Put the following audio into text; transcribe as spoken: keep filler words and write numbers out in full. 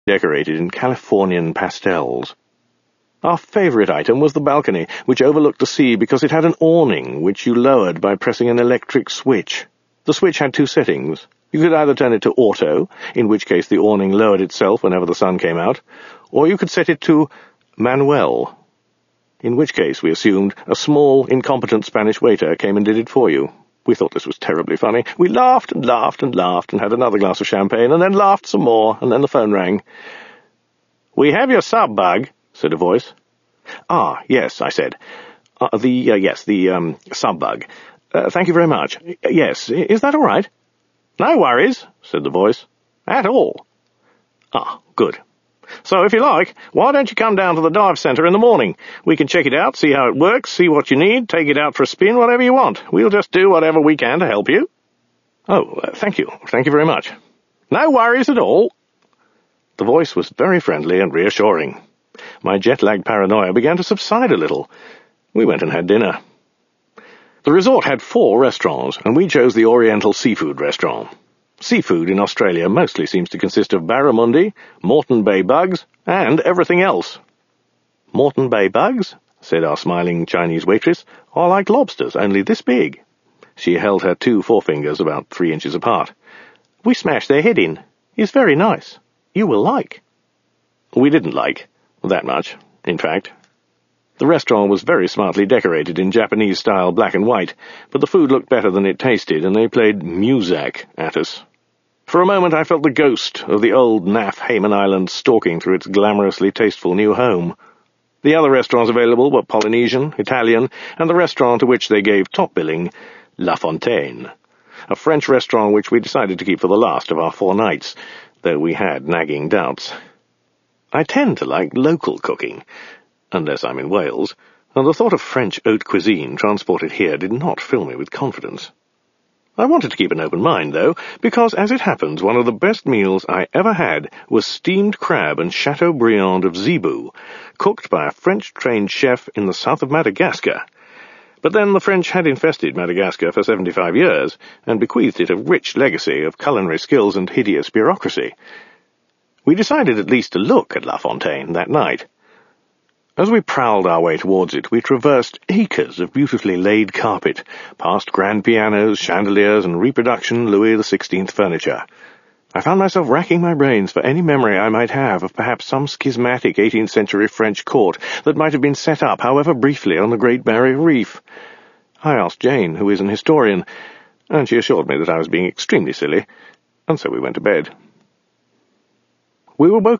decorated in Californian pastels. Our favourite item was the balcony, which overlooked the sea because it had an awning which you lowered by pressing an electric switch. The switch had two settings. You could either turn it to auto, in which case the awning lowered itself whenever the sun came out, or you could set it to manuel, in which case we assumed a small, incompetent Spanish waiter came and did it for you. We thought this was terribly funny. We laughed and laughed and laughed and had another glass of champagne, and then laughed some more, and then the phone rang. "We have your sub, Bug," said a voice. "Ah, yes," I said. Uh, the, uh, yes, the, um, sub bug. Uh, thank you very much. Yes, is that all right?" "No worries," said the voice. "At all." "Ah, good. So, if you like, why don't you come down to the dive centre in the morning? We can check it out, see how it works, see what you need, take it out for a spin, whatever you want. We'll just do whatever we can to help you." "Oh, uh, thank you. Thank you very much." "No worries at all." The voice was very friendly and reassuring. My jet-lag paranoia began to subside a little. We went and had dinner. The resort had four restaurants, and we chose the Oriental Seafood Restaurant. Seafood in Australia mostly seems to consist of barramundi, Moreton Bay bugs, and everything else. "Moreton Bay bugs," said our smiling Chinese waitress, "are like lobsters, only this big." She held her two forefingers about three inches apart. "We smashed their head in. It's very nice. You will like." We didn't like. That much, in fact. The restaurant was very smartly decorated in Japanese-style black and white, but the food looked better than it tasted, and they played Muzak at us. For a moment I felt the ghost of the old N A F Hayman Island stalking through its glamorously tasteful new home. The other restaurants available were Polynesian, Italian, and the restaurant to which they gave top billing, La Fontaine, a French restaurant which we decided to keep for the last of our four nights, though we had nagging doubts. I tend to like local cooking, unless I'm in Wales, and the thought of French haute cuisine transported here did not fill me with confidence. I wanted to keep an open mind, though, because, as it happens, one of the best meals I ever had was steamed crab and Chateaubriand of Zebu, cooked by a French-trained chef in the south of Madagascar. But then the French had infested Madagascar for seventy-five years, and bequeathed it a rich legacy of culinary skills and hideous bureaucracy. We decided at least to look at La Fontaine that night. As we prowled our way towards it, we traversed acres of beautifully laid carpet, past grand pianos, chandeliers, and reproduction Louis the Sixteenth furniture. I found myself racking my brains for any memory I might have of perhaps some schismatic eighteenth century French court that might have been set up, however briefly, on the Great Barrier Reef. I asked Jane, who is an historian, and she assured me that I was being extremely silly, and so we went to bed. We were woken